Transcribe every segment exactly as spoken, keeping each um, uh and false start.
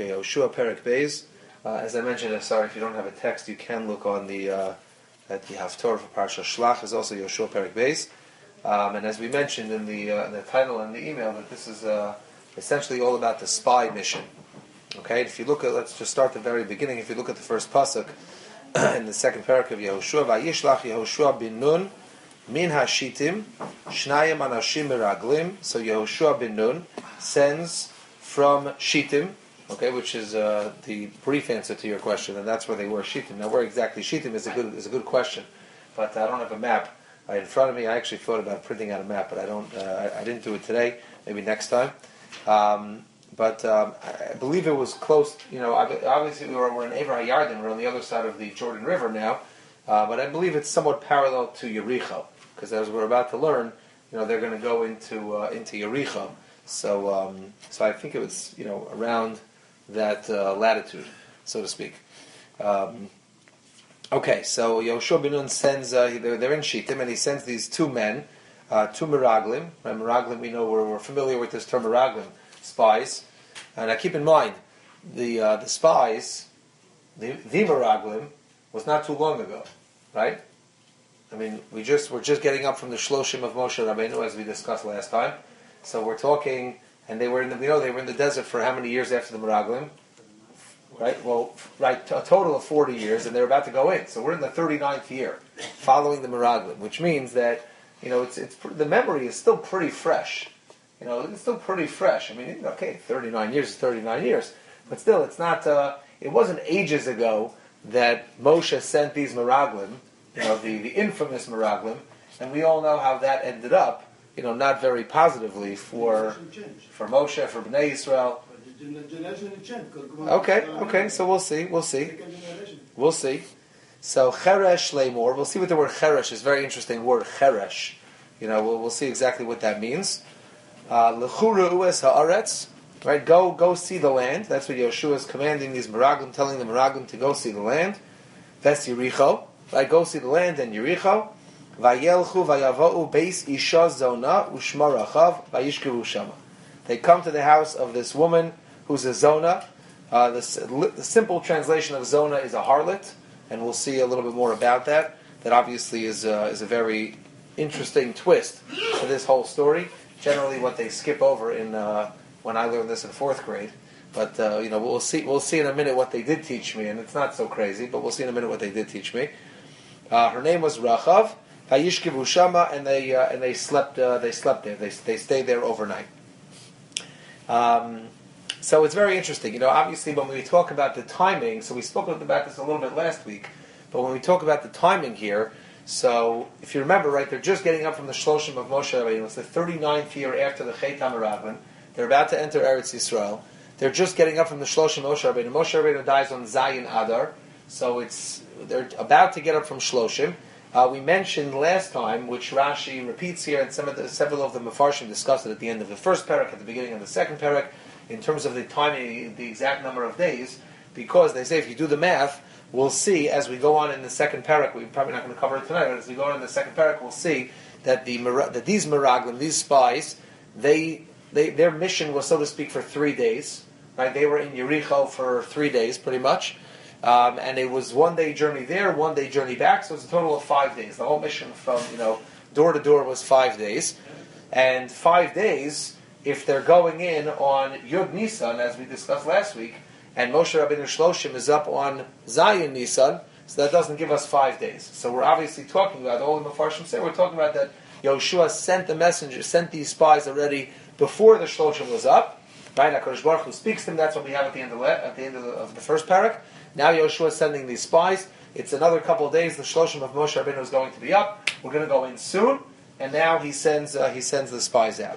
Okay, Yehoshua Perek Beis. Uh, as I mentioned, uh, sorry if you don't have a text, you can look on the uh, at the Haftorah for Parsha Shlach. Is also Yehoshua Perek Beis. Um, and as we mentioned in the uh, in the title and the email, that this is uh, essentially all about the spy mission. Okay, if you look at, let's just start at the very beginning. If you look at the first pasuk in the second parak of Yehoshua, Vayishlach Yehoshua bin Nun min hashitim shnayim anashim meraglim. So Yehoshua bin Nun sends from Shittim, okay, which is uh, the brief answer to your question, and that's where they were Shittim. Now, where exactly Shittim is a good is a good question, but I don't have a map uh, in front of me. I actually thought about printing out a map, but I don't. Uh, I, I didn't do it today. Maybe next time. Um, But um, I believe it was close. You know, obviously we were, we're in Ever HaYarden. We're on the other side of the Jordan River now. Uh, but I believe it's somewhat parallel to Yericho, because as we're about to learn, you know, they're going to go into uh, into Yericho. So, um, so I think it was, you know, around that uh, latitude, so to speak. Um, okay, so Yehoshua bin Nun sends. Uh, they're, they're in Shittim, and he sends these two men, uh, two Meraglim. Right, Meraglim, we know we're, we're familiar with this term Meraglim. Spies, and I keep in mind the uh, the spies, the the Meraglim was not too long ago, right? I mean, we just we're just getting up from the Shloshim of Moshe Rabbeinu, as we discussed last time. So we're talking, and they were in the we know they were in the desert for how many years after the Meraglim, right? Well, right, a total of forty years, and they're about to go in. So we're in the thirty-ninth year following the Meraglim, which means that you know it's it's the memory is still pretty fresh. You know, it's still pretty fresh. I mean, okay, thirty-nine years is thirty-nine years. But still, it's not, uh, it wasn't ages ago that Moshe sent these Meraglim, you know, the, the infamous Meraglim, and we all know how that ended up, you know, not very positively for for Moshe, for Bnei Yisrael. Okay, okay, so we'll see, we'll see. We'll see. So, Cheresh Lemor, we'll see what the word Cheresh is, a very interesting word, Cheresh. You know, we'll, we'll see exactly what that means. L'churu ues haaretz, right? Go, go see the land. That's what Yehoshua is commanding these Meraglim, telling the Meraglim to go see the land. Ves Yericho, right? Go see the land and Yericho. Vayelchu vayavohu beis isha zona ushma rachav vayishkevu shama. They come to the house of this woman who's a zona. Uh, the, the simple translation of zona is a harlot, and we'll see a little bit more about that. That obviously is uh, is a very interesting twist to this whole story. Generally, what they skip over in uh, when I learned this in fourth grade, but uh, you know we'll see. We'll see in a minute what they did teach me, and it's not so crazy. But we'll see in a minute what they did teach me. Uh, her name was Rachav. Vayishkevu shama, and they uh, and they slept. Uh, they slept there. They they stayed there overnight. Um, so it's very interesting. You know, obviously, when we talk about the timing, so we spoke about this a little bit last week. But when we talk about the timing here. So, if you remember, right, they're just getting up from the Shloshim of Moshe Rabbeinu. It's the thirty-ninth year after the Chet HaMeraglim. They're about to enter Eretz Yisrael. They're just getting up from the Shloshim of Moshe Rabbeinu. Moshe Rabbeinu dies on Zayin Adar. So, it's they're about to get up from Shloshim. Uh, we mentioned last time, which Rashi repeats here, and some of the, several of the Mefarshim discussed it at the end of the first parak, at the beginning of the second parak, in terms of the timing, the exact number of days, because they say if you do the math, we'll see as we go on in the second parak. We're probably not going to cover it tonight, but as we go on in the second parak, we'll see that the that these Meraglim, these spies, they they their mission was, so to speak, for three days. Right? They were in Yericho for three days, pretty much, um, and it was one day journey there, one day journey back. So it's a total of five days. The whole mission from you know door to door was five days, and five days if they're going in on Yud Nisan, as we discussed last week. And Moshe Rabbeinu Shloshim is up on Zayin Nisan, so that doesn't give us five days. So we're obviously talking about, all the Mefarshim say, we're talking about that Yehoshua sent the messenger, sent these spies already before the Shloshim was up. Right? HaKadosh Baruch Hu speaks to them, that's what we have at the end of the, at the, end of the, of the first parak. Now Yehoshua is sending these spies. It's another couple of days, the Shloshim of Moshe Rabbeinu is going to be up. We're going to go in soon. And now he sends uh, he sends the spies out.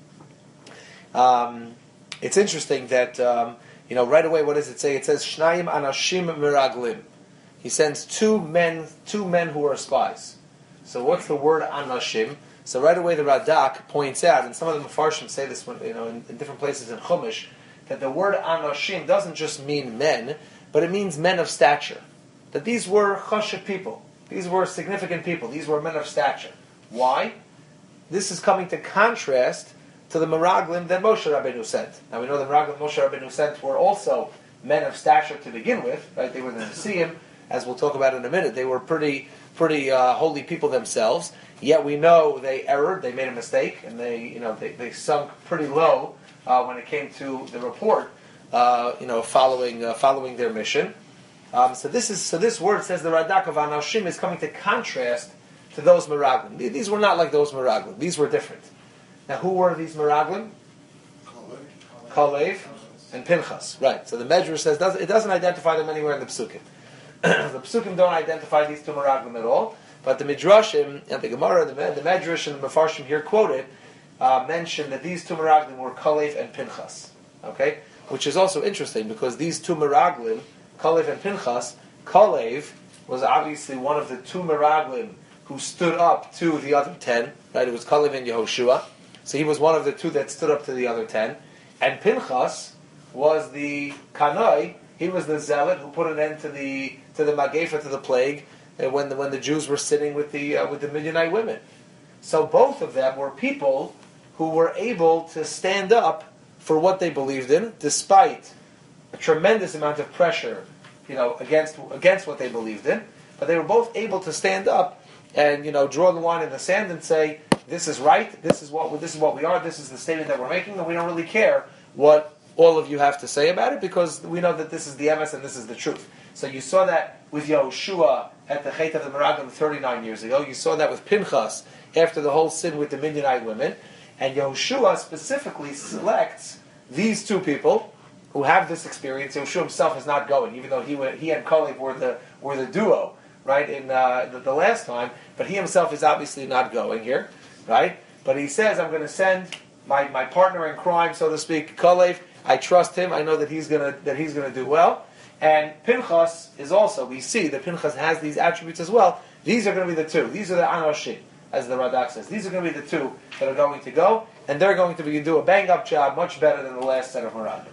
Um, it's interesting that... Um, You know, right away, what does it say? It says, Shnayim anashim meraglim. He sends two men, two men who are spies. So what's the word anashim? So right away the Radak points out, and some of the Mefarshim say this you know, in, in different places in Chumash, that the word anashim doesn't just mean men, but it means men of stature. That these were chashiv people. These were significant people. These were men of stature. Why? This is coming to contrast to the Meraglim that Moshe Rabbeinu sent. Now we know the Meraglim Moshe Rabbeinu sent were also men of stature to begin with, right? They were the Nesiim, as we'll talk about in a minute. They were pretty, pretty uh, holy people themselves. Yet we know they erred, they made a mistake, and they, you know, they, they sunk pretty low uh, when it came to the report, uh, you know, following uh, following their mission. Um, so this is so this word says the Radak of Anashim is coming to contrast to those Meraglim. These were not like those Meraglim. These were different. Now, who were these Meraglim? Kalev and Pinchas. Right. So the Medrash says does, it doesn't identify them anywhere in the Psukim. The Psukim don't identify these two Meraglim at all. But the Midrashim and the Gemara, the, the Medrash and the Mefarshim here quoted, uh, mention that these two Meraglim were Kalev and Pinchas. Okay? Which is also interesting because these two Meraglim, Kalev and Pinchas, Kalev was obviously one of the two Meraglim who stood up to the other ten. Right? It was Kalev and Yehoshua. So he was one of the two that stood up to the other ten. And Pinchas was the Kanai, he was the zealot who put an end to the to the Magefa, to the plague, uh, when the when the Jews were sitting with the uh, with the Midianite women. So both of them were people who were able to stand up for what they believed in, despite a tremendous amount of pressure, you know, against against what they believed in. But they were both able to stand up and, you know, draw the line in the sand and say, this is right, this is what this is what we are, this is the statement that we're making, and we don't really care what all of you have to say about it, because we know that this is the emes and this is the truth. So you saw that with Yehoshua at the Chet of the Meraglim thirty-nine years ago. You saw that with Pinchas after the whole sin with the Midianite women. And Yehoshua specifically selects these two people who have this experience. Yehoshua himself is not going, even though he he and Kalev were the were the duo, right, in uh, the, the last time. But he himself is obviously not going here, right? But he says, I'm going to send my, my partner in crime, so to speak, Kalev. I trust him. I know that he's gonna that he's gonna do well. And Pinchas is also. We see that Pinchas has these attributes as well. These are going to be the two. These are the Anoshim, as the Radak says. These are going to be the two that are going to go, and they're going to be do a bang up job, much better than the last set of Meraglim.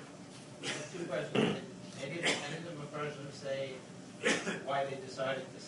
Two questions. Any of the Mepharshim say why they decided to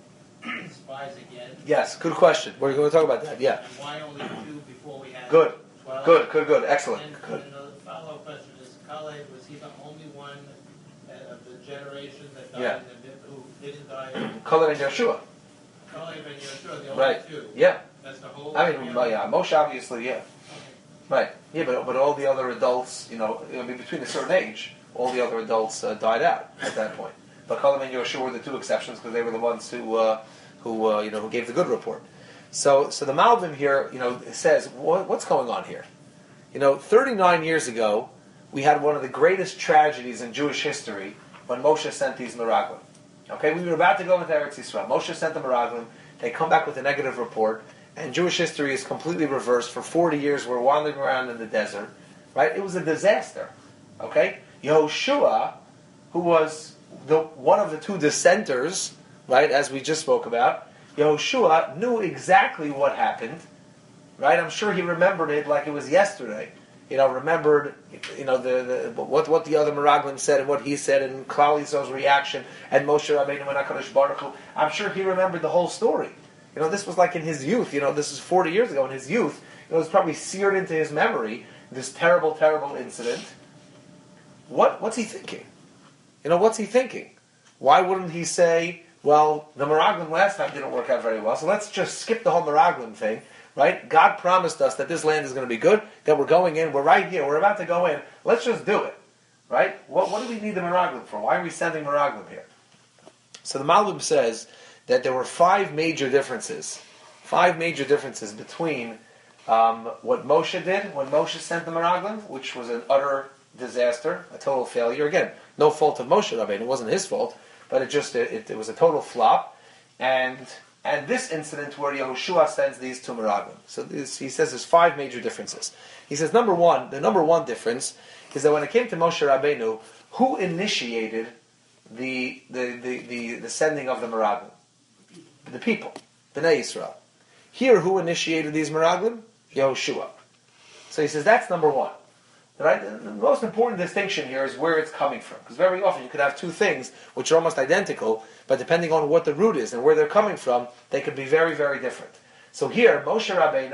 send spies again? Yes, good question. We're going to talk about that. Yeah. And why only two before we had Good. twelve? Good. Good. Good. Excellent. And, Good. and the follow-up question is: Kalev, was he the only one uh, of the generation that died Yeah. in the, who didn't die? Kalev and Yeshua. Kalev and Yeshua, the only Right. two. Yeah. That's the whole. I mean, well, yeah. Moshe obviously, yeah. Okay. Right. Yeah, but but all the other adults, you know, I mean, between a certain age, all the other adults uh, died out at that point. But Kalev and Yeshua were the two exceptions because they were the ones who uh, who uh, you know who gave the good report. So so the Malvim here, you know, says what, what's going on here. You know, thirty-nine years ago, we had one of the greatest tragedies in Jewish history when Moshe sent these Meraglim. Okay, we were about to go into Eretz Yisrael. Moshe sent the Meraglim. They come back with a negative report, and Jewish history is completely reversed. For forty years, we're wandering around in the desert. Right? It was a disaster. Okay, Yehoshua, who was the one of the two dissenters, right, as we just spoke about, Yehoshua knew exactly what happened. Right? I'm sure he remembered it like it was yesterday. You know, remembered, you know, the, the what what the other Meraglim said and what he said and Klal Yisrael's reaction and Moshe Rabbeinu and HaKadosh Baruch Hu. I'm sure he remembered the whole story. You know, this was like in his youth. You know, this is forty years ago in his youth. It was probably seared into his memory, this terrible, terrible incident. What what's he thinking? You know, what's he thinking? Why wouldn't he say, well, the Meraglim last time didn't work out very well, so let's just skip the whole Meraglim thing. Right? God promised us that this land is going to be good, that we're going in, we're right here, we're about to go in, let's just do it. Right? What, what do we need the Meraglim for? Why are we sending Meraglim here? So the Malvim says that there were five major differences, five major differences between um, what Moshe did when Moshe sent the Meraglim, which was an utter disaster, a total failure. Again, no fault of Moshe Rabbeinu, it wasn't his fault, but it just, it, it was a total flop. And... And this incident where Yehoshua sends these two Meraglim. So this, he says there's five major differences. He says, number one, the number one difference is that when it came to Moshe Rabbeinu, who initiated the the, the, the, the sending of the Meraglim? The people, Bnei Yisrael. Here, who initiated these Meraglim? Yehoshua. So he says that's number one. Right? The most important distinction here is where it's coming from. Because very often you could have two things which are almost identical, but depending on what the root is and where they're coming from, they could be very, very different. So here, Moshe Rabbeinu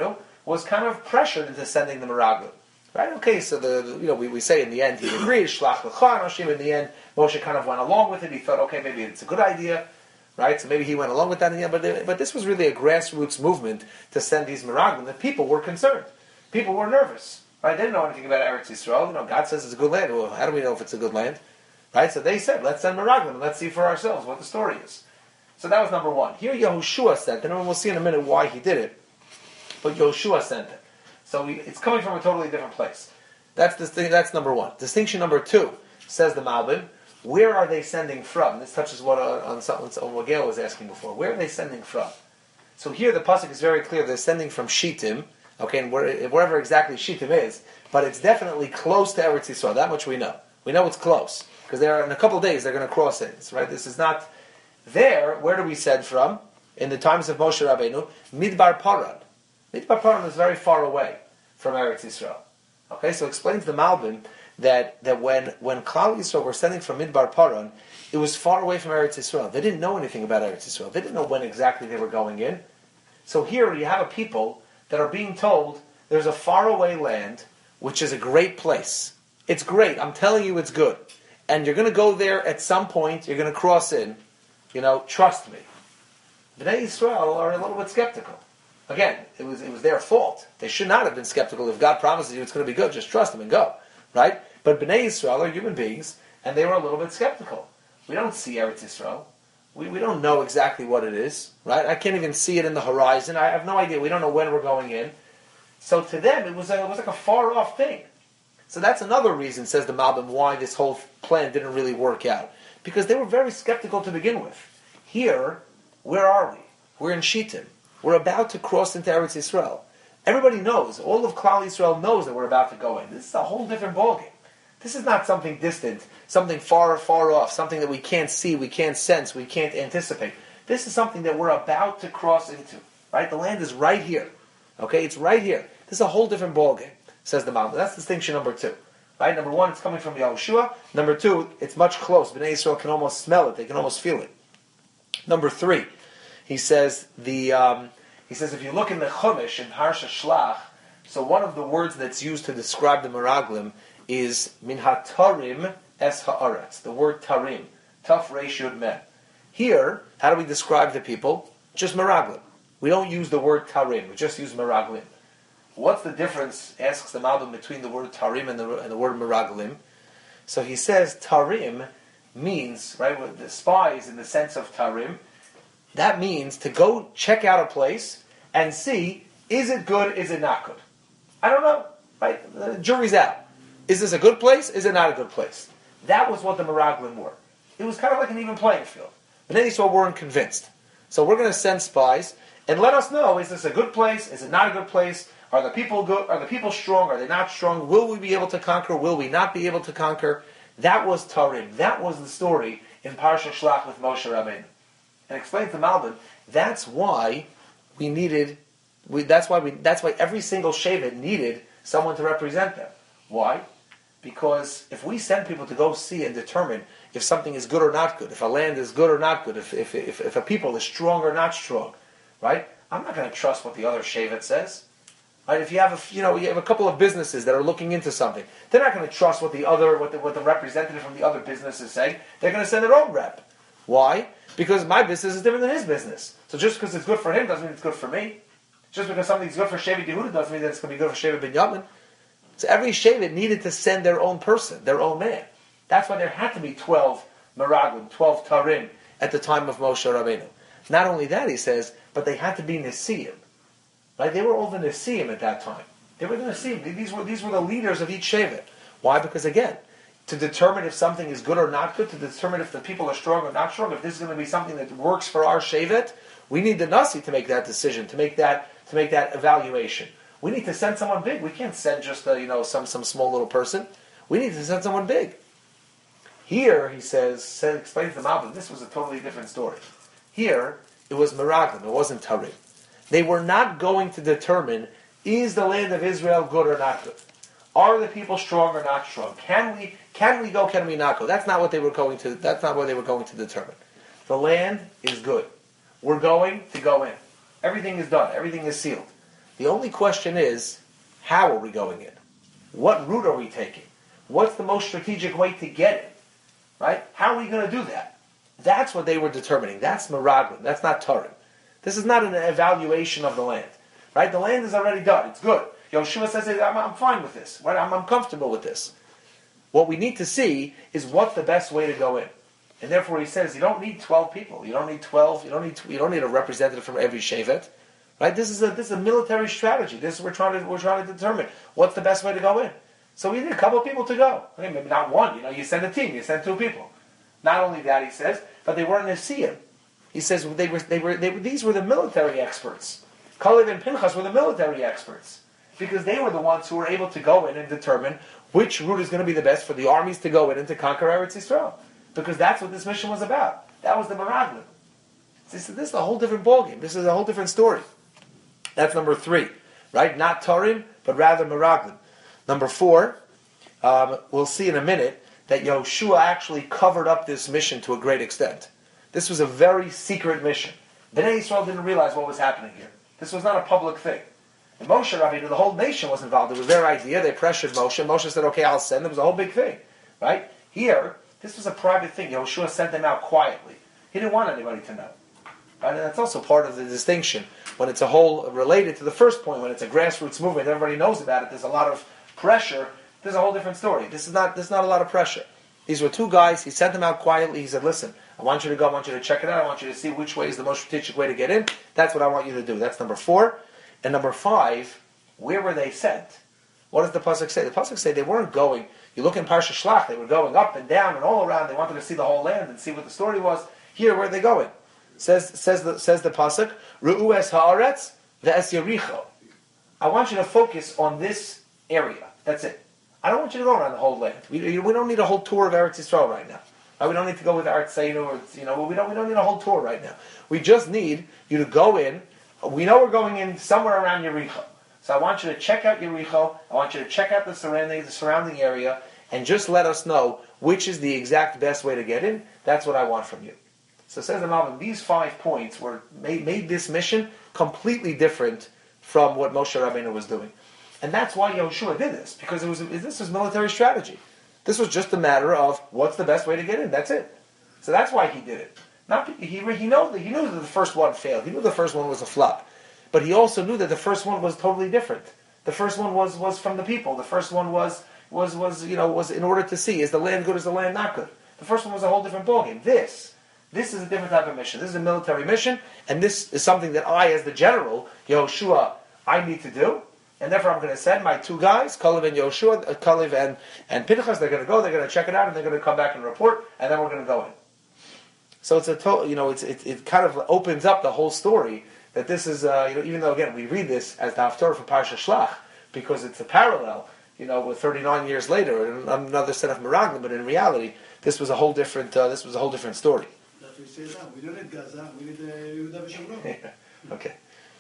was kind of pressured into sending the Meraglim. Right? Okay, so the, the you know we, we say in the end he agreed. Shlach l'cha anoshim. In the end, Moshe kind of went along with it. He thought, okay, maybe it's a good idea, right? So maybe he went along with that in the end. But the, but this was really a grassroots movement to send these Meraglim. The people were concerned. People were nervous. Right? They didn't know anything about Eretz Yisrael. You know, God says it's a good land. Well, how do we know if it's a good land? Right? So they said, let's send Meraglim and let's see for ourselves what the story is. So that was number one. Here Yehoshua sent it, and we'll see in a minute why he did it. But Yehoshua sent it. So we, it's coming from a totally different place. That's the thing, that's number one. Distinction number two, says the Malbim, where are they sending from? This touches what uh, on something what Gail was asking before. Where are they sending from? So here the pasuk is very clear. They're sending from Shittim, okay, and where, wherever exactly Shittim is, but it's definitely close to Eretz Yisrael. That much we know. We know it's close because they're in a couple of days they're going to cross it. Right? This is not there. Where do we send from? In the times of Moshe Rabbeinu, Midbar Paran. Midbar Paran is very far away from Eretz Yisrael. Okay, so explains the Malbim that, that when, when Klal Yisrael were sending from Midbar Paran, it was far away from Eretz Yisrael. They didn't know anything about Eretz Yisrael. They didn't know when exactly they were going in. So here you have a people that are being told there's a faraway land which is a great place. It's great. I'm telling you it's good. And you're going to go there at some point. You're going to cross in. You know, trust me. Bnei Yisrael are a little bit skeptical. Again, it was it was their fault. They should not have been skeptical. If God promises you it's going to be good, just trust Him and go. Right? But Bnei Yisrael are human beings, and they were a little bit skeptical. We don't see Eretz Yisrael. We we don't know exactly what it is. Right? I can't even see it in the horizon. I have no idea. We don't know when we're going in. So to them, it was a, it was like a far-off thing. So that's another reason, says the Malbim, why this whole plan didn't really work out. Because they were very skeptical to begin with. Here, where are we? We're in Shittim. We're about to cross into Eretz Yisrael. Everybody knows, all of Klal Yisrael knows that we're about to go in. This is a whole different ballgame. This is not something distant, something far, far off, something that we can't see, we can't sense, we can't anticipate. This is something that we're about to cross into. Right? The land is right here. Okay, it's right here. This is a whole different ballgame, says the Malbim. That's distinction number two. Right? Number one, it's coming from Yehoshua. Number two, it's much close. Bnei Yisrael can almost smell it. They can almost feel it. Number three, he says the um, he says if you look in the Chumash in Parsha Shlach, so one of the words that's used to describe the Meraglim is min hatarim es haaretz. The word tarim, taf reish yud meh. Here, how do we describe the people? Just Meraglim. We don't use the word tarim. We just use Meraglim. What's the difference? Asks the Malbim between the word tarim and the, and the word Meraglim. So he says tarim means, right, with the spies in the sense of tarim, that means to go check out a place and see, is it good, is it not good? I don't know, right? The jury's out. Is this a good place, is it not a good place? That was what the Meraglim were. It was kind of like an even playing field. But then Yisrael weren't convinced. So we're going to send spies and let us know, is this a good place, is it not a good place? Are the people good? Are the people strong? Are they not strong? Will we be able to conquer? Will we not be able to conquer? That was Tarim. That was the story in Parsha Shlach with Moshe Rabbeinu. And explains to Malbim, that's why we needed, we, that's why we, that's why every single Shevet needed someone to represent them. Why? Because if we send people to go see and determine if something is good or not good, if a land is good or not good, if if if, if a people is strong or not strong, right? I'm not going to trust what the other Shevet says. Right? If you have a, you know, you have a couple of businesses that are looking into something, they're not going to trust what the other, what the, what the representative from the other business is saying. They're going to send their own rep. Why? Because my business is different than his business. So just because it's good for him doesn't mean it's good for me. Just because something's good for Shevet Yehuda doesn't mean that it's going to be good for Shevet Binyamin. So every Shevet needed to send their own person, their own man. That's why there had to be twelve Meraglim, twelve Tarim at the time of Moshe Rabbeinu. Not only that, he says, but they had to be Nesiim. Right? They were all the Nesiim at that time. They were the Nesiim. These were, these were the leaders of each Shevet. Why? Because again, to determine if something is good or not good, to determine if the people are strong or not strong, if this is going to be something that works for our Shevet, we need the Nasi to make that decision, to make that to make that evaluation. We need to send someone big. We can't send just a, you know some some small little person. We need to send someone big. Here, he says, said, explains to Malbim, this was a totally different story. Here, it was Meraglim, it wasn't Tarim. They were not going to determine, is the land of Israel good or not good? Are the people strong or not strong? Can we can we go, can we not go? That's not what they were going to that's not what they were going to determine. The land is good. We're going to go in. Everything is done. Everything is sealed. The only question is, how are we going in? What route are we taking? What's the most strategic way to get it? Right? How are we going to do that? That's what they were determining. That's Meraglim. That's not Turim. This is not an evaluation of the land. Right? The land is already done. It's good. Yoshua says, I'm, I'm fine with this. Right? I'm, I'm comfortable with this. What we need to see is what's the best way to go in. And therefore he says, you don't need twelve people. You don't need twelve. You don't need, you don't need a representative from every shevet. Right? This is a this is a military strategy. This is we're trying to we're trying to determine what's the best way to go in. So we need a couple of people to go. Okay, maybe not one. You know, you send a team. You send two people. Not only that, he says, but they weren't Nesiim. He says they were they were they were these were the military experts. Kalev and Pinchas were the military experts because they were the ones who were able to go in and determine which route is going to be the best for the armies to go in and to conquer Eretz Yisrael. Because that's what this mission was about. That was the Meraglim. So this is a whole different ballgame. This is a whole different story. That's number three, right? Not Turim, but rather Meraglim. Number four, um, we'll see in a minute that Yoshua actually covered up this mission to a great extent. This was a very secret mission. Bnei Yisrael didn't realize what was happening here. This was not a public thing. And Moshe Rabbeinu, the whole nation was involved. It was their idea. They pressured Moshe. Moshe said, okay, I'll send. It was a whole big thing, right? Here, this was a private thing. Yoshua sent them out quietly. He didn't want anybody to know. Right? And that's also part of the distinction. When it's a whole, related to the first point, when it's a grassroots movement, everybody knows about it, there's a lot of pressure, there's a whole different story. This is not, there's not a lot of pressure. These were two guys, he sent them out quietly, he said, listen, I want you to go, I want you to check it out, I want you to see which way is the most strategic way to get in. That's what I want you to do. That's number four. And number five, where were they sent? What does the Pasuk say? The Pasuk say they weren't going, you look in Parsha Shlach, they were going up and down and all around, they wanted to see the whole land and see what the story was. Here, where are they going? Says says the says the pasuk, Ru'u es haaretz ve'es Yericho. I want you to focus on this area. That's it. I don't want you to go around the whole land. We, we don't need a whole tour of Eretz Yisrael right now. Right? We don't need to go with Eretz Seinu or you know we don't we don't need a whole tour right now. We just need you to go in. We know we're going in somewhere around Yericho. So I want you to check out Yericho. I want you to check out the surrounding the surrounding area and just let us know which is the exact best way to get in. That's what I want from you. So it says the Malvin, these five points were made, made this mission completely different from what Moshe Rabbeinu was doing. And that's why Yoshua did this, because it was this was military strategy. This was just a matter of what's the best way to get in, that's it. So that's why he did it. Not he he know that he knew that the first one failed. He knew the first one was a flop. But he also knew that the first one was totally different. The first one was, was from the people. The first one was was was you know was in order to see, is the land good, is the land not good? The first one was a whole different ballgame. This This is a different type of mission. This is a military mission, and this is something that I, as the general, Yoshua, I need to do. And therefore I'm going to send my two guys, Kalev and Yoshua, uh, Kalev and, and Pinchas, they're going to go, they're going to check it out, and they're going to come back and report, and then we're going to go in. So it's a total, you know, it's, it, it kind of opens up the whole story that this is, uh, you know, even though, again, we read this as the Haftorah for Parsha Shlach, because it's a parallel, you know, with thirty-nine years later, and another set of Meraglim, but in reality, this was a whole different, uh, this was a whole different story. We say that. We don't need Gaza. We need Yehuda v'Shamron. Okay.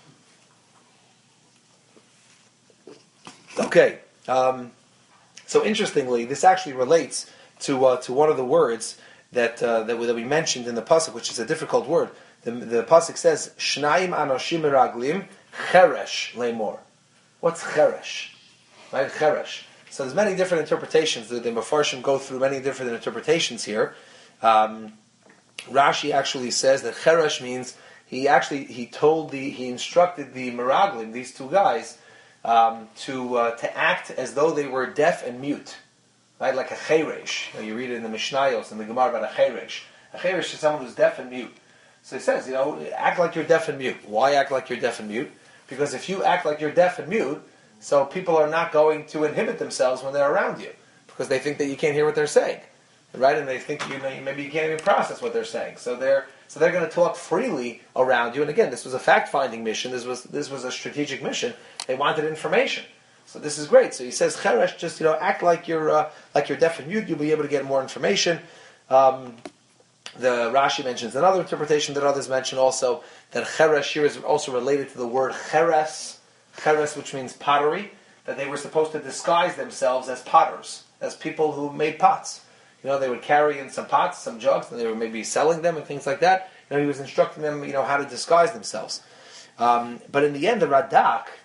Okay. Um, so interestingly, this actually relates to uh, to one of the words that uh, that, we, that we mentioned in the pasuk, which is a difficult word. The, the pasuk says, "Shnaim anoshim meraglim cheresh lemor." What's cheresh? Right, cheresh. So there's many different interpretations. The, the Mefarshim go through many different interpretations here. Um, Rashi actually says that cheresh means he actually he told the he instructed the meraglim, these two guys, um, to uh, to act as though they were deaf and mute, right? Like a cheresh. You know, you read it in the Mishnayos and the Gemara about a cheresh. A cheresh is someone who's deaf and mute. So he says, you know, act like you're deaf and mute. Why act like you're deaf and mute? Because if you act like you're deaf and mute, so people are not going to inhibit themselves when they're around you, because they think that you can't hear what they're saying. Right, and they think you know maybe you can't even process what they're saying, so they're so they're going to talk freely around you. And again, this was a fact-finding mission. This was this was a strategic mission. They wanted information, so this is great. So he says, "Cheresh, just you know, act like you're uh, like you're deaf and mute. You'll be able to get more information." Um, the Rashi mentions another interpretation that others mention also, that cheresh here is also related to the word cheres, cheres, which means pottery. That they were supposed to disguise themselves as potters, as people who made pots. You know, they would carry in some pots, some jugs, and they were maybe selling them and things like that. You know, he was instructing them, you know, how to disguise themselves. Um, but in the end, the Radak,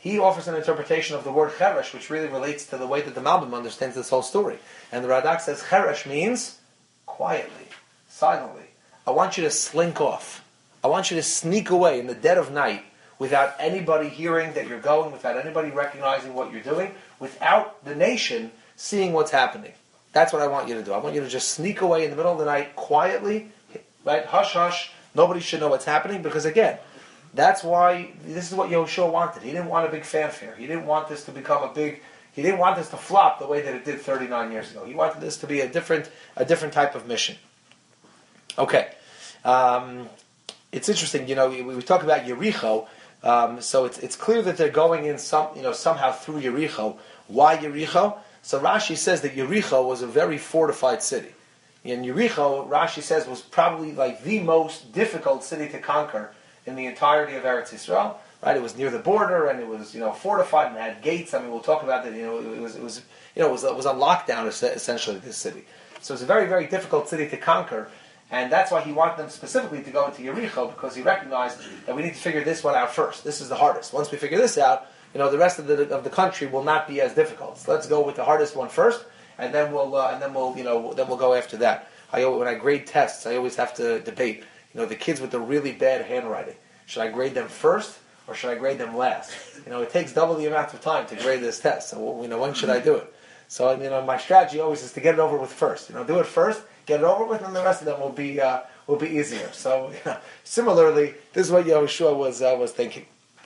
he offers an interpretation of the word cheresh, which really relates to the way that the Malbim understands this whole story. And the Radak says cheresh means quietly, silently. I want you to slink off. I want you to sneak away in the dead of night without anybody hearing that you're going, without anybody recognizing what you're doing, without the nation seeing what's happening. That's what I want you to do. I want you to just sneak away in the middle of the night quietly, right? Hush, hush. Nobody should know what's happening because, again, that's why this is what Yehoshua wanted. He didn't want a big fanfare. He didn't want this to become a big. He didn't want this to flop the way that it did thirty-nine years ago. He wanted this to be a different, a different type of mission. Okay, um, it's interesting. You know, we, we talk about Yericho, um, so it's it's clear that they're going in some, you know, somehow through Yericho. Why Yericho? So Rashi says that Yericho was a very fortified city. And Yericho, Rashi says, was probably like the most difficult city to conquer in the entirety of Eretz Yisrael. Right? It was near the border, and it was, you know, fortified and had gates. I mean, we'll talk about that. You know, it was, it was, you know, it was, it was on lockdown essentially. This city, so it's a very, very difficult city to conquer, and that's why he wanted them specifically to go into Yericho, because he recognized that we need to figure this one out first. This is the hardest. Once we figure this out, you know, the rest of the of the country will not be as difficult. So let's go with the hardest one first, and then we'll, uh, and then we'll, you know, then we'll go after that. I when I grade tests, I always have to debate. You know, the kids with the really bad handwriting. Should I grade them first, or should I grade them last? You know, it takes double the amount of time to grade this test. So, you know, when should I do it? So, you know, my strategy always is to get it over with first. You know, do it first, get it over with, and the rest of them will be uh, will be easier. So, you know, similarly, this is what Yehoshua was uh, was thinking.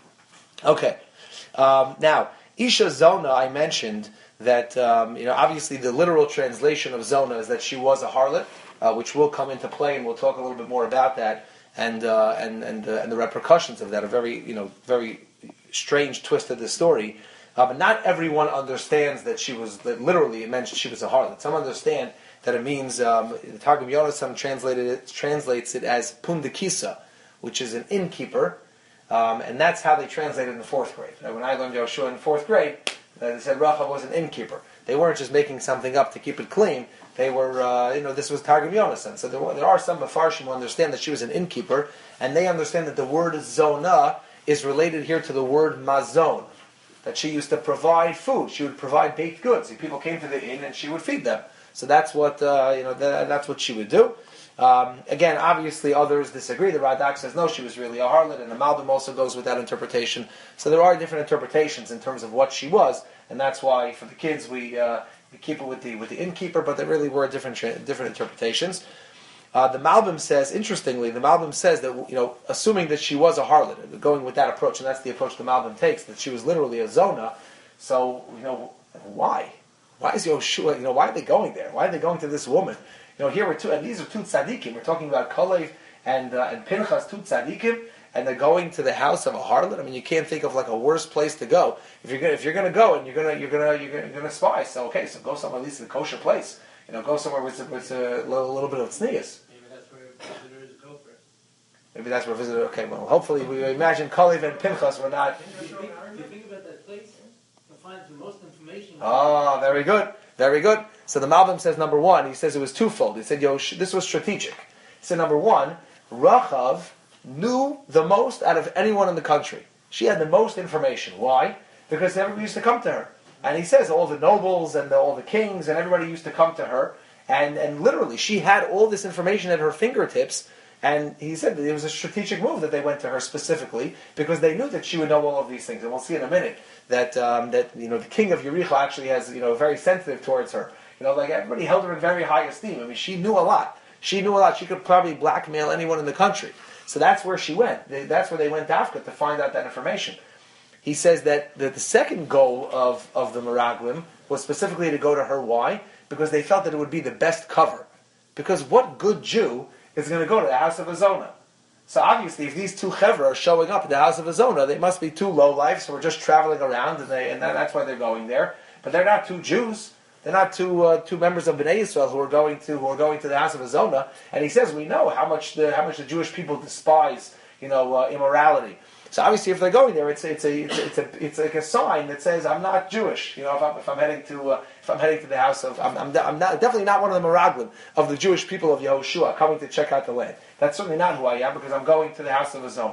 Okay, um, now Isha Zona, I mentioned that um, you know, obviously the literal translation of Zona is that she was a harlot, uh, which will come into play, and we'll talk a little bit more about that. And uh, and and, uh, and the repercussions of that are very, you know, very strange twist of the story. Uh, but not everyone understands that she was that literally. It meant she was a harlot. Some understand that it means um, the Targum Yonasan translated it translates it as pundikisa, which is an innkeeper, um, and that's how they translate it in the fourth grade. Now, when I learned Yehoshua in fourth grade, uh, they said Rachav was an innkeeper. They weren't just making something up to keep it clean. They were, uh, you know, this was Targum Yonasan. So there, were, there are some Mefarshim who understand that she was an innkeeper, and they understand that the word Zona is related here to the word Mazon, that she used to provide food. She would provide baked goods. If people came to the inn, and she would feed them. So that's what, uh, you know, that, that's what she would do. Um, again, obviously, others disagree. The Radak says no, she was really a harlot, and the Malbim also goes with that interpretation. So there are different interpretations in terms of what she was, and that's why for the kids we. Uh, We keep it with the with the innkeeper, but there really were different different interpretations. Uh, the Malbim says, interestingly, the Malbim says that, you know, assuming that she was a harlot, going with that approach, and that's the approach the Malbim takes, that she was literally a zona. So, you know, why? Why is Yehoshua? You know, why are they going there? Why are they going to this woman? You know, here we're two, and these are two tzaddikim. We're talking about Kalev and uh, and Pinchas, two tzaddikim. And they're going to the house of a harlot. I mean, you can't think of like a worse place to go. If you're gonna, if you're going to go and you're gonna you're gonna you're gonna, you're gonna spy, so okay, so go somewhere at least in a kosher place. You know, go somewhere with, with a little, little bit of tznius. Maybe that's where visitors go first. Maybe that's where visitors. Okay, well, hopefully we imagine Kalev and Pinchas were not. If you think, if you think about that place, you'll find the most information. Oh, very good, very good. So the Malbim says number one. He says it was twofold. He said, "Yo, this was strategic." He said number one, Rachav knew the most out of anyone in the country. She had the most information. Why? Because everybody used to come to her. And he says all the nobles and the, all the kings and everybody used to come to her. And, and literally, she had all this information at her fingertips. And he said that it was a strategic move that they went to her specifically because they knew that she would know all of these things. And we'll see in a minute that um, that you know the king of Yericho actually has, you know, very sensitive towards her. You know, like everybody held her in very high esteem. I mean, she knew a lot. She knew a lot. She could probably blackmail anyone in the country. So that's where she went. They, that's where they went to Africa to find out that information. He says that, that the second goal of, of the Meraglim was specifically to go to her. Why? Because they felt that it would be the best cover. Because what good Jew is going to go to the house of a Zona? So obviously, if these two chevra are showing up at the house of a Zona, they must be two lowlifes who are just traveling around, and, they, and that, that's why they're going there. But they're not two Jews. They're not two uh, two members of Bnei Yisrael who are going to who are going to the house of a Zona. And he says we know how much the how much the Jewish people despise, you know, uh, immorality. So obviously, if they're going there, it's it's a it's a, it's, a, it's like a sign that says I'm not Jewish. You know, if I'm if I'm heading to uh, if I'm heading to the house of I'm I'm, I'm not, definitely not one of the Meraglim of the Jewish people of Yehoshua coming to check out the land. That's certainly not who I am because I'm going to the house of a Zona.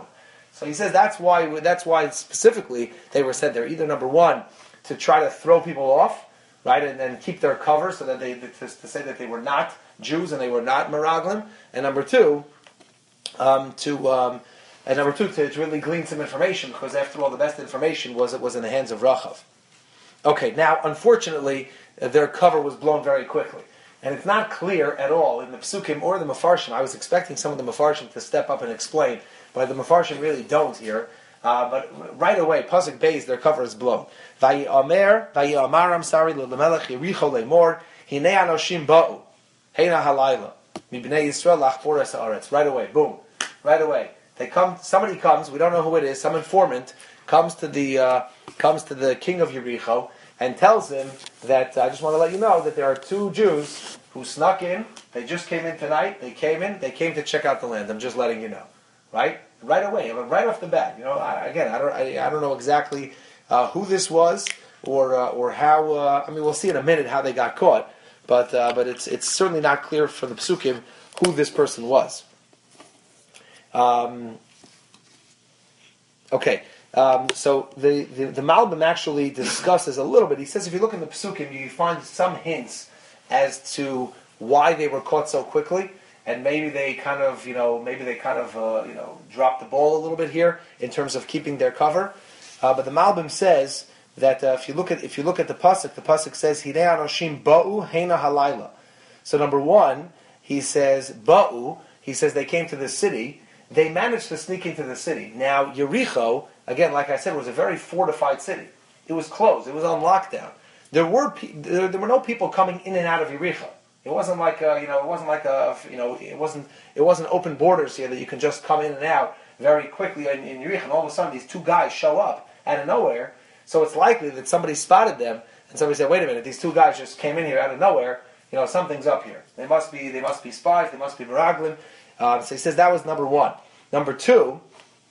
So he says that's why that's why specifically they were sent there. Either number one, to try to throw people off, right, and then keep their cover so that they to, to say that they were not Jews and they were not Meraglim, and number two, um, to um, and number two to, to really glean some information, because after all, the best information was it was in the hands of Rachav. Okay, now unfortunately, uh, their cover was blown very quickly. And it's not clear at all in the Psukim or the Mefarshim. I was expecting some of the Mefarshim to step up and explain, but the Mefarshim really don't here. Uh, but right away, Pasuk Beis, their cover is blown. Vayi Omer, Vayi Omar, I'm sorry, L'Melech Yericho Le'mor, Hinei Anoshim Ba'u, Heina Halayla, Mibnei Yisrael Lachpor Es Haaretz. Right away, boom, right away. They come. Somebody comes. We don't know who it is. Some informant comes to the uh, comes to the king of Yericho and tells him that uh, I just want to let you know that there are two Jews who snuck in. They just came in tonight. They came in. They came to check out the land. I'm just letting you know, right? Right away, right off the bat. You know, I, again, I don't, I, I don't know exactly uh, who this was or uh, or how. Uh, I mean, we'll see in a minute how they got caught, but uh, but it's it's certainly not clear from the Psukim who this person was. Um, okay. Um, so the, the, the Malbim actually discusses a little bit. He says if you look in the Psukim, you find some hints as to why they were caught so quickly, and maybe they kind of, you know, maybe they kind of, uh, you know, dropped the ball a little bit here in terms of keeping their cover. Uh, but the Malbim says that uh, if you look at if you look at the pasuk, the pasuk says Hinei Anoshim Ba'u Heina Halayla. So number one, he says Ba'u. He says they came to the city. They managed to sneak into the city. Now Yericho, again, like I said, was a very fortified city. It was closed. It was on lockdown. There were pe- there, there were no people coming in and out of Yericho. It wasn't like a, you know, it wasn't like a, you know, it wasn't it wasn't open borders here that you can just come in and out very quickly in, in Yericho. And all of a sudden, these two guys show up out of nowhere. So it's likely that somebody spotted them and somebody said, "Wait a minute, these two guys just came in here out of nowhere. You know, something's up here. They must be they must be spies. They must be Meraglim." Uh, so he says that was number one. Number two,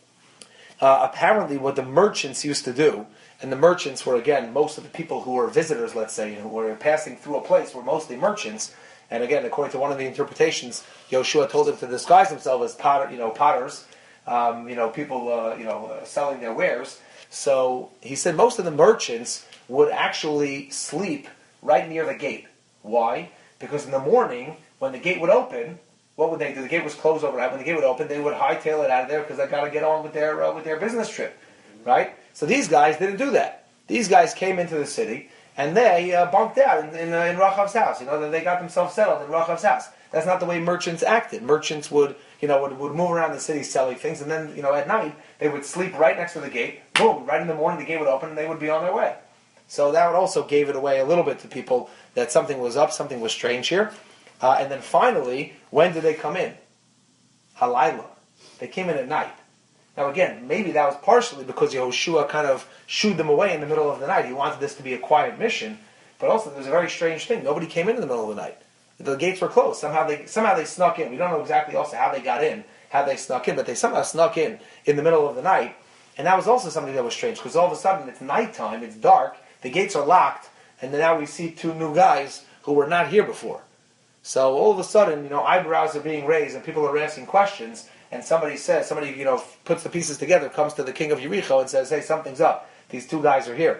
uh, apparently what the merchants used to do, and the merchants were, again, most of the people who were visitors, let's say, who were passing through a place were mostly merchants. And again, according to one of the interpretations, Yoshua told them to disguise themselves as potter, you know, potters, um, you know, people, uh, you know, uh, selling their wares. So he said most of the merchants would actually sleep right near the gate. Why? Because in the morning, when the gate would open, what would they do? The gate was closed overnight. When the gate would open, they would hightail it out of there because they got to get on with their uh, with their business trip, right? So these guys didn't do that. These guys came into the city and they uh, bunked out in in, uh, in Rachav's house. You know, they got themselves settled in Rachav's house. That's not the way merchants acted. Merchants would, you know, would, would move around the city selling things, and then, you know, at night they would sleep right next to the gate. Boom! Right in the morning, the gate would open, and they would be on their way. So that would also gave it away a little bit to people that something was up, something was strange here. Uh, and then finally, when did they come in? Halayla. They came in at night. Now again, maybe that was partially because Yehoshua kind of shooed them away in the middle of the night. He wanted this to be a quiet mission. But also, there's a very strange thing. Nobody came in in the middle of the night. The gates were closed. Somehow they somehow they snuck in. We don't know exactly also how they got in, how they snuck in, but they somehow snuck in in the middle of the night. And that was also something that was strange, because all of a sudden it's nighttime, it's dark, the gates are locked, and then now we see two new guys who were not here before. So all of a sudden, you know, eyebrows are being raised and people are asking questions, and somebody says, somebody, you know, puts the pieces together, comes to the king of Yericho and says, hey, something's up. These two guys are here.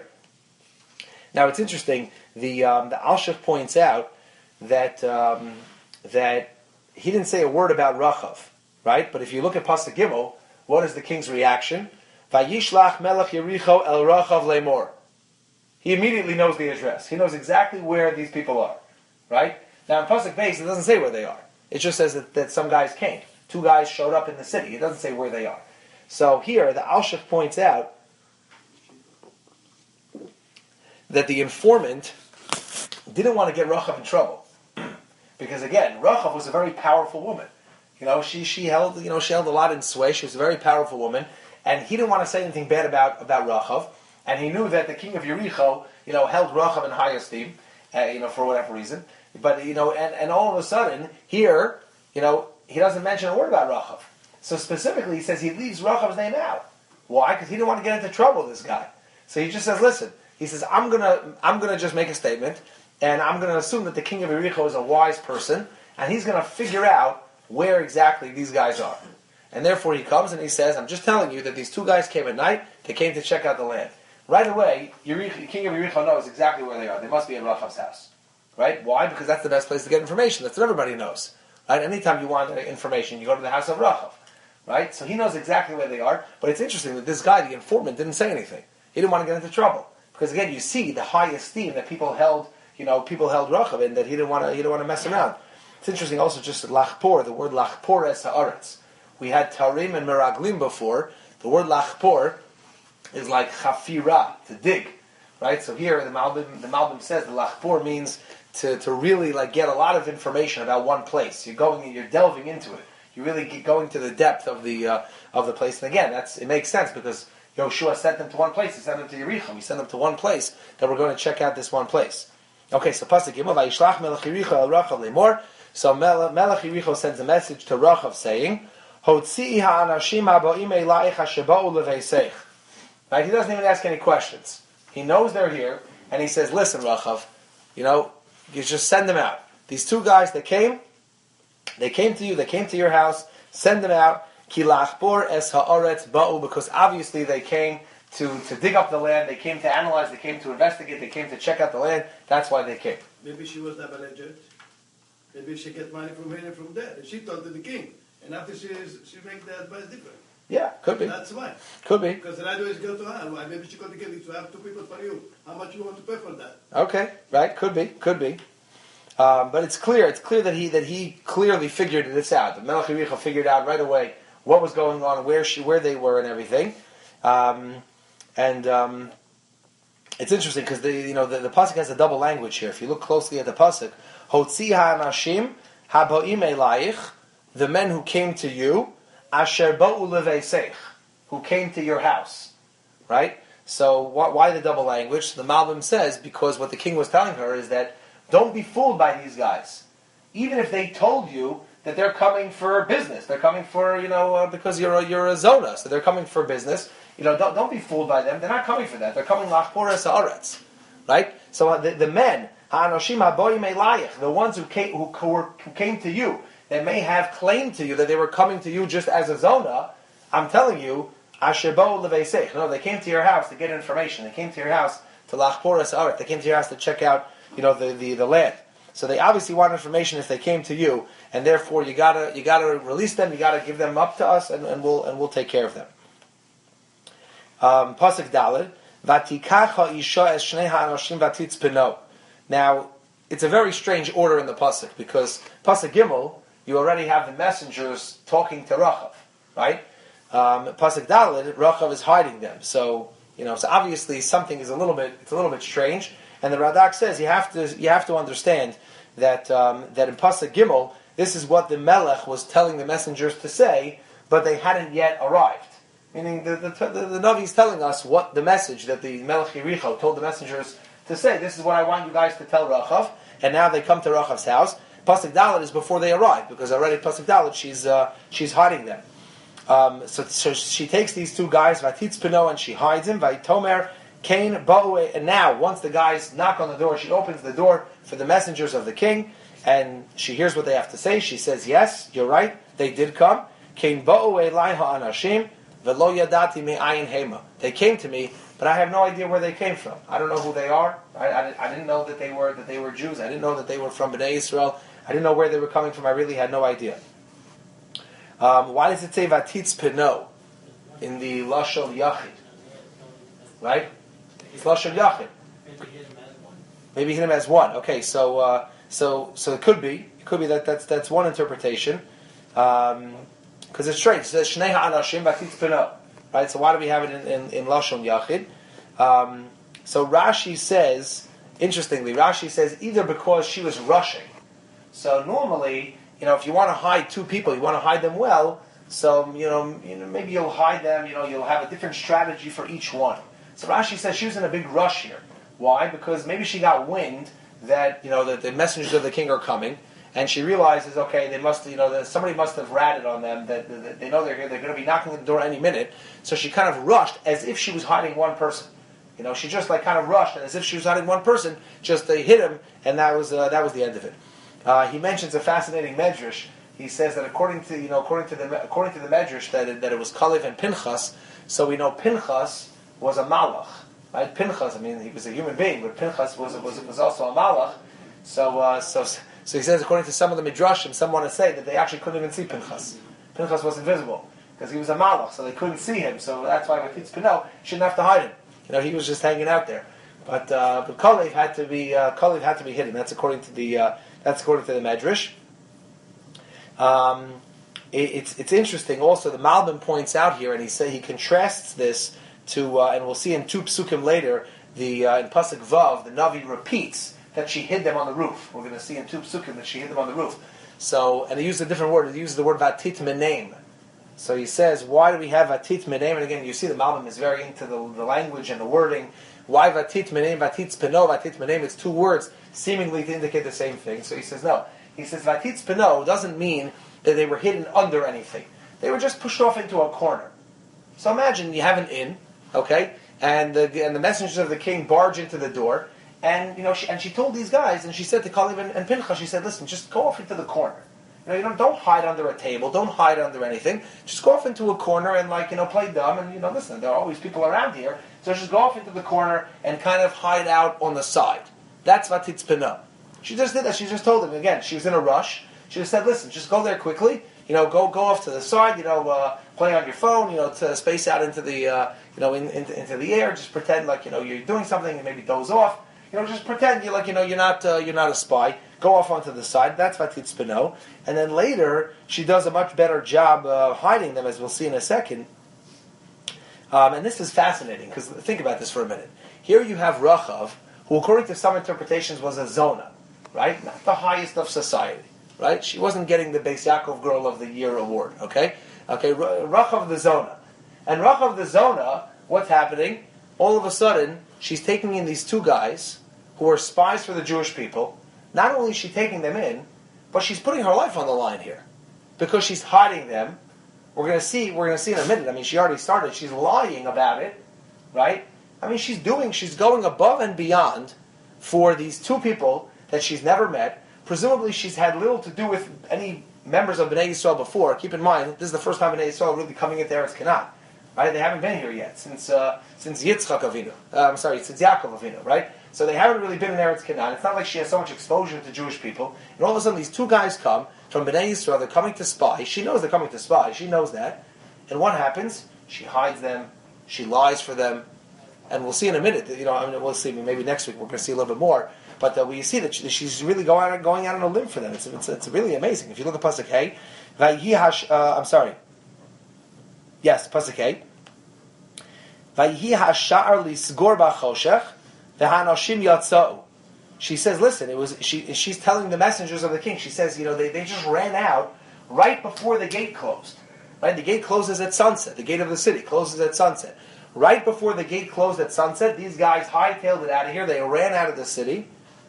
Now it's interesting, the um, the Alshich points out that um, that he didn't say a word about Rachav, right? But if you look at Pasuk Gimel, what is the king's reaction? Vayishlach melech Yericho el Rachav lemor. He immediately knows the address. He knows exactly where these people are, right? Now in Pasuk Beis, it doesn't say where they are. It just says that, that some guys came. Two guys showed up in the city. It doesn't say where they are. So here, the Alshich points out that the informant didn't want to get Rachav in trouble. Because again, Rachav was a very powerful woman. You know, she she held you know she held a lot in sway. She was a very powerful woman, and he didn't want to say anything bad about, about Rachav. And he knew that the king of Yericho, you know, held Rachav in high esteem, uh, you know, for whatever reason. But you know, and, and all of a sudden here, you know, he doesn't mention a word about Rachav. So specifically, he says he leaves Rachav's name out. Why? Because he didn't want to get into trouble with this guy. So he just says, listen. He says, I'm gonna I'm gonna just make a statement, and I'm gonna assume that the king of Yericho is a wise person, and he's gonna figure out where exactly these guys are. And therefore he comes and he says, I'm just telling you that these two guys came at night, they came to check out the land. Right away, Yerich, king of Yericho knows exactly where they are. They must be at Rachav's house. Right? Why? Because that's the best place to get information. That's what everybody knows. Right? Anytime you want information, you go to the house of Rachav. Right? So he knows exactly where they are. But it's interesting that this guy, the informant, didn't say anything. He didn't want to get into trouble. Because again, you see the high esteem that people held, you know, people held Rachav in, that he didn't want to, he didn't want to mess around. It's interesting also just lachpor, the word lachpor es haaretz. We had tarim and meraglim before. The word lachpor is like chafira, to dig, right? So here the Malbim, the Malbim says the lachpor means to, to really like get a lot of information about one place. You're going, you're delving into it. You're really going to the depth of the uh, of the place. And again, that's it makes sense because Yoshua sent them to one place. He sent them to Yericho. He sent them to one place that we're going to check out this one place. Okay, so pasuk Gimel, Vayishlach Melech Yericho el Rachav lemor. So Melech Yericho sends a message to Rachav saying, Hotzii ha'anashim ha'ba'im eila'ich ha'sheba'u leveiseich. Right? He doesn't even ask any questions. He knows they're here, and he says, listen, Rachav, you know, you just send them out. These two guys that came, they came to you, they came to your house, send them out, ki lachbor es ha'aretz ba'u, because obviously they came to, to dig up the land, they came to analyze, they came to investigate, they came to check out the land, that's why they came. Maybe she was not a legend. Maybe she get money from here and from there. And she told to the king. And after she is, she make the advice different. Yeah, could be. That's why. Could be. Because the radio is go to her. Why? Maybe she got to get it. So I have two people for you. How much you want to pay for that? Okay, right? Could be. Could be. Um, but it's clear. It's clear that he that he clearly figured this out. The Melech Yericho figured out right away what was going on, where she, where they were, and everything. Um, and um, it's interesting because the you know the, the pasuk has a double language here. If you look closely at the pasuk, Hotzi ha'anashim haboim elayich, the men who came to you. Asher ba'u leveiseich, who came to your house, right? So wh- why the double language? The Malbim says because what the king was telling her is that don't be fooled by these guys, even if they told you that they're coming for business, they're coming for you know uh, because you're a, you're a zona, so they're coming for business. You know, don't don't be fooled by them. They're not coming for that. They're coming lachpor es haaretz, right? So uh, the, the men ha'anoshim haboim elayich, the ones who came who, who came to you. They may have claimed to you that they were coming to you just as a zona. I'm telling you, asher ba'u leveiseich. No, they came to your house to get information. They came to your house to lachpor es haaretz. They came to your house to check out, you know, the, the, the land. So they obviously want information if they came to you, and therefore you gotta you gotta release them. You gotta give them up to us, and, and we'll and we'll take care of them. Um, Pasuk Daled, Vatikach ha'isha es shnei ha'anoshim vatitzpeno. Now it's a very strange order in the pasuk because pasuk Gimel. You already have the messengers talking to Rachav, right? Um, Pasuk Daled, Rachav is hiding them. So, you know, so obviously something is a little bit, it's a little bit strange. And the Radak says you have to, you have to understand that um, that in Pasuk Gimel, this is what the Melech was telling the messengers to say, but they hadn't yet arrived. Meaning the the, the, the Navi is telling us what the message that the Melech Yericho told the messengers to say. This is what I want you guys to tell Rachav. And now they come to Rachav's house. Pasuk Daled is before they arrive, because already Pasuk Daled, she's uh, she's hiding them. Um, so, so she takes these two guys, Vatitzpino, and she hides him. Vaitomer, Cain, Ba'u, and now once the guys knock on the door, she opens the door for the messengers of the king, and she hears what they have to say. She says, "Yes, you're right. They did come. Cain Ba'u elai ha'anashim velo yadati me'ayin hema. They came to me, but I have no idea where they came from. I don't know who they are. I, I, I didn't know that they were that they were Jews. I didn't know that they were from Bnei Israel. I didn't know where they were coming from. I really had no idea." Um, why does it say Vatitz Pino in the Lashon Yachid? Right? It's Lashon Yachid. Maybe hit him as one. Okay, so uh, so so it could be. It could be that that's that's one interpretation. Because um, it's strange. It says Shnei Ha'anashim Vatitz Pino. Right? So why do we have it in, in, in Lashon Yachid? Um, so Rashi says, interestingly, Rashi says either because she was rushing. So normally, you know, if you want to hide two people, you want to hide them well. So you know, you know, maybe you'll hide them. You know, you'll have a different strategy for each one. So Rashi says she was in a big rush here. Why? Because maybe she got wind that you know that the messengers of the king are coming, and she realizes, okay, they must, you know, that somebody must have ratted on them. That, that they know they're here. They're going to be knocking on the door any minute. So she kind of rushed as if she was hiding one person. You know, she just like kind of rushed, and as if she was hiding one person. Just they hit him, and that was uh, that was the end of it. Uh, he mentions a fascinating medrash. he says that according to you know according to the according to the Medrash that it, that it was Kalev and Pinchas. So we know Pinchas was a malach, right? Pinchas, I mean, he was a human being, but Pinchas was was was also a malach. So uh, so so he says according to some of the midrashim, some want to say that they actually couldn't even see Pinchas. Pinchas was invisible because he was a malach, so they couldn't see him. So that's why Vatitz Pino shouldn't have to hide him. You know, he was just hanging out there. But uh, but Kalev had to be uh, Kalev had to be hidden. That's according to the uh, that's according to the Medrash. Um, it, it's it's interesting. Also, the Malbim points out here, and he say he contrasts this to, uh, and we'll see in two psukim later. The uh, in pasuk Vav, the Navi repeats that she hid them on the roof. We're going to see in two psukim that she hid them on the roof. So, and he used a different word. He used the word vatit menaim. So he says, why do we have vatit menaim? And again, you see the Malbim is very into the, the language and the wording. Why vatit menaim, vatit spino, vatit menaim? It's two words seemingly to indicate the same thing. So he says no. He says vatit spino doesn't mean that they were hidden under anything. They were just pushed off into a corner. So imagine you have an inn, okay, and the and the messengers of the king barge into the door, and you know, she, and she told these guys, and she said to Kalev and, and Pinchas, she said, listen, just go off into the corner. You know, you don't don't hide under a table, don't hide under anything. Just go off into a corner and like you know play dumb, and you know, listen, there are always people around here, so just go off into the corner and kind of hide out on the side. That's vatit spino. She just did that. She just told him again. She was in a rush. She just said, listen, just go there quickly. You know, go go off to the side. You know, uh, play on your phone. You know, to space out into the uh, you know in, into, into the air. Just pretend like you know you're doing something and maybe doze off. You know, just pretend you're like you know you're not uh, you're not a spy. Go off onto the side. That's vatit spino. And then later she does a much better job uh, hiding them, as we'll see in a second. Um, and this is fascinating because think about this for a minute. Here you have Rachav, who according to some interpretations was a zona, right? Not the highest of society. Right? She wasn't getting the Beis Yaakov Girl of the Year award, okay? Okay, Rachav the Zona. And Rachav the Zona, what's happening? All of a sudden, she's taking in these two guys who are spies for the Jewish people. Not only is she taking them in, but she's putting her life on the line here. Because she's hiding them. We're going to see, we're going to see in a minute. I mean, she already started. She's lying about it, right? I mean, she's doing, she's going above and beyond for these two people that she's never met. Presumably, she's had little to do with any members of Bnei Yisrael before. Keep in mind, this is the first time Bnei Yisrael really coming into Eretz Canaan. Right? They haven't been here yet since uh, since Yitzchak Avinu. Uh, I'm sorry, since Yaakov Avinu. Right? So they haven't really been in Eretz Canaan. It's not like she has so much exposure to Jewish people. And all of a sudden, these two guys come from Bnei Yisrael. They're coming to spy. She knows they're coming to spy. She knows that. And what happens? She hides them. She lies for them. And we'll see in a minute. That, you know, I mean, we'll see. Maybe next week we're going to see a little bit more. But uh, we see that she, she's really going out, going out on a limb for them. It's, it's, it's really amazing. If you look at Pasuk Hey, Vayihi uh, I'm sorry. Yes, Pasuk Hey. Vayihi hasha'ar lisgor b'choshech v'hanoshim yatzau. She says, listen, it was she. She's telling the messengers of the king. She says, you know, they, they just ran out right before the gate closed. Right, the gate closes at sunset. The gate of the city closes at sunset. Right before the gate closed at sunset, these guys hightailed it out of here. They ran out of the city.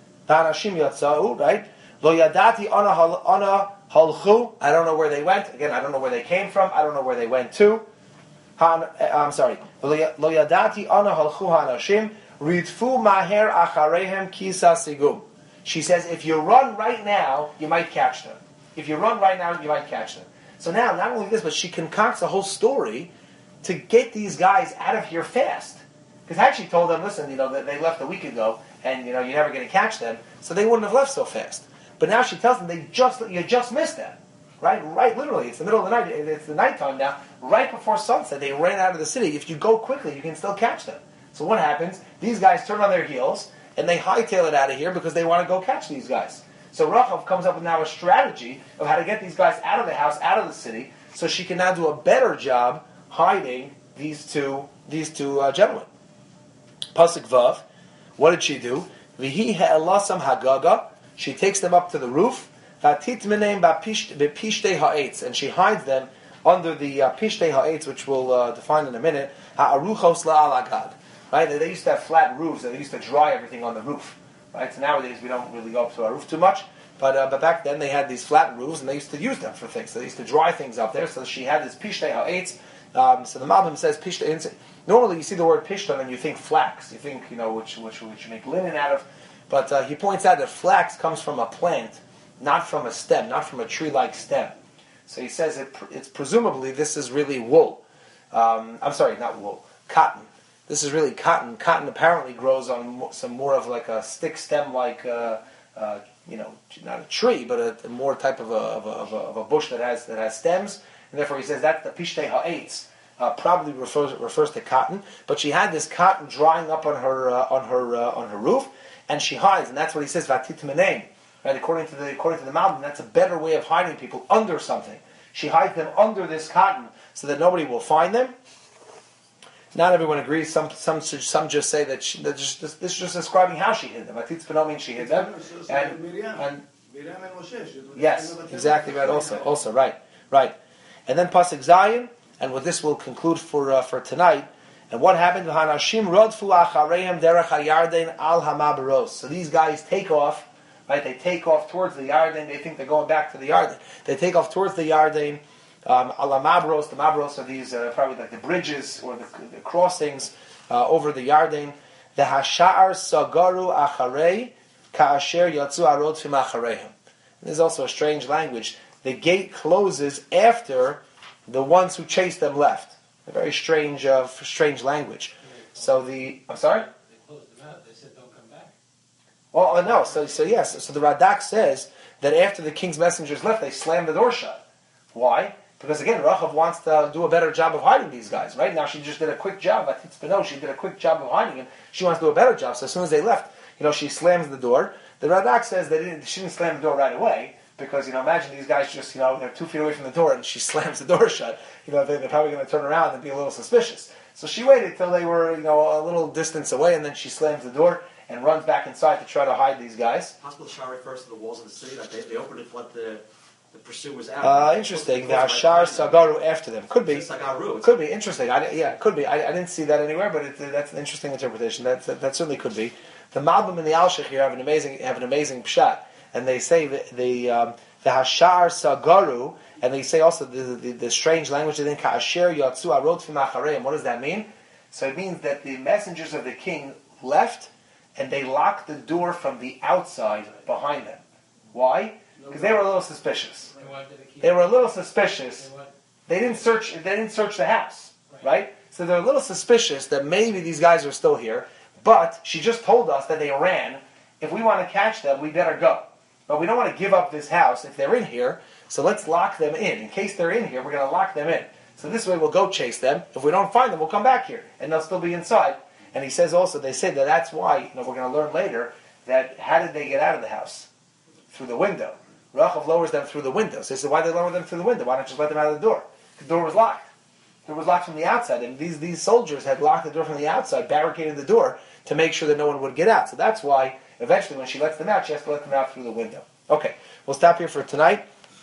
Right? Lo yadati ana halchu. I don't know where they went. Again, I don't know where they came from. I don't know where they went to. I'm sorry. Lo yadati ana halchu hanashim ritfu maher acharehem kisa sigum. She says, if you run right now, you might catch them. If you run right now, you might catch them. So now, not only this, but she concocts a whole story to get these guys out of here fast. Because had she told them, listen, you know, that they left a week ago, and you know you're never going to catch them, so they wouldn't have left so fast. But now she tells them they just you just missed them, right? Right, literally, it's the middle of the night. It's the nighttime now. Right before sunset, they ran out of the city. If you go quickly, you can still catch them. So what happens? These guys turn on their heels and they hightail it out of here because they want to go catch these guys. So Rachav comes up with now a strategy of how to get these guys out of the house, out of the city, so she can now do a better job hiding these two these two uh, gentlemen. Pasuk Vav. What did she do? Vihi he'elasam hagaga. She takes them up to the roof. Vatit meneim b'pishtei ha'etz, and she hides them under the uh, pishtei ha'etz, which we'll uh, define in a minute. Ha'aruchos la'alagad. Right? They used to have flat roofs. They used to dry everything on the roof. Right? So nowadays we don't really go up to our roof too much. But uh, but back then they had these flat roofs, and they used to use them for things. So they used to dry things up there. So she had this pishtei ha'etz. Um, so the Malbim says pishtei. Normally, you see the word pishton and you think flax. You think, you know, which which which you make linen out of. But uh, he points out that flax comes from a plant, not from a stem, not from a tree-like stem. So he says it, it's presumably this is really wool. Um, I'm sorry, not wool, cotton. This is really cotton. Cotton apparently grows on some more of like a stick stem, like uh, uh, you know, not a tree, but a, a more type of a, of, a, of, a, of a bush that has that has stems. And therefore, he says that the pishtei ha'etz uh, probably refers refers to cotton. But she had this cotton drying up on her uh, on her uh, on her roof, and she hides, and that's what he says. Vatit meneim. Right, according to the according to the Malbim, that's a better way of hiding people, under something. She hides them under this cotton so that nobody will find them. Not everyone agrees. Some some some just say that, she, that just, this, this is just describing how she hid them. Vatit meneim means she hid them. And, and yes, exactly right. Also, also right, right. And then Pasuk Zayin, and with this we'll conclude for uh, for tonight. And what happened? Hanashim rodfu achareim derech hayarden al hamabaros. So these guys take off. Right, they take off towards the Yarden. They think they're going back to the Yarden. They take off towards the Yarden. Um, Ala Mabros. The Mabros are these uh, probably like the bridges or the, the crossings uh, over the Yarden. The Hashar Sagaru Acharei Kaasher Yatzu Arod Fim Achareim. There's also a strange language. The gate closes after the ones who chased them left. A very strange, uh, strange language. So the I'm sorry. Well, uh, no, so so yes, so the Radak says that after the king's messengers left, they slammed the door shut. Why? Because again, Rachav wants to do a better job of hiding these guys. Right now, she just did a quick job. I think Spino, she did a quick job of hiding him. She wants to do a better job. So as soon as they left, you know, she slams the door. The Radak says they didn't. She didn't slam the door right away because you know, imagine these guys just you know they're two feet away from the door and she slams the door shut. You know, they're, they're probably going to turn around and be a little suspicious. So she waited till they were you know a little distance away, and then she slams the door and runs back inside to try to hide these guys. Possible the Shah refers to the walls of the city, that they, they opened it to let the, the pursuers out. Uh, interesting. The Hashar Sagaru after them. Could be. Sagaru. Could be. Interesting. I, yeah, could be. I, I didn't see that anywhere, but it, that's an interesting interpretation. That, that, that certainly could be. The Malbim and the Alshich here have an amazing have an amazing pshat, and they say that the um, the Hashar Sagaru, and they say also the, the, the strange language in Ka'asher Yatzu Arod Fim Achareim. What does that mean? So it means that the messengers of the king left, and they locked the door from the outside behind them. Why? Because they were a little suspicious. They were a little suspicious. They didn't search. They didn't search the house, right? So they're a little suspicious that maybe these guys are still here. But she just told us that they ran. If we want to catch them, we better go. But we don't want to give up this house if they're in here. So let's lock them in. In case they're in here, we're going to lock them in. So this way we'll go chase them. If we don't find them, we'll come back here, and they'll still be inside. And he says also, they say that that's why, you know, we're going to learn later, that how did they get out of the house? Through the window. Rachav lowers them through the window. So he said, why did they lower them through the window? Why not just let them out of the door? The door was locked. The door was locked from the outside. And these, these soldiers had locked the door from the outside, barricaded the door to make sure that no one would get out. So that's why, eventually, when she lets them out, she has to let them out through the window. Okay, we'll stop here for tonight.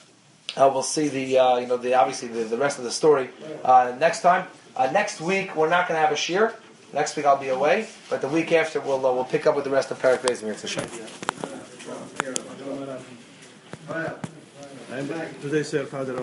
Uh, we'll see the, uh, you know, the obviously the, the rest of the story uh, next time. Uh, next week, we're not going to have a shir. Next week I'll be away, but the week after we'll uh, we'll pick up with the rest of Perek Beis Mir Tzashem. Today, sir, Father.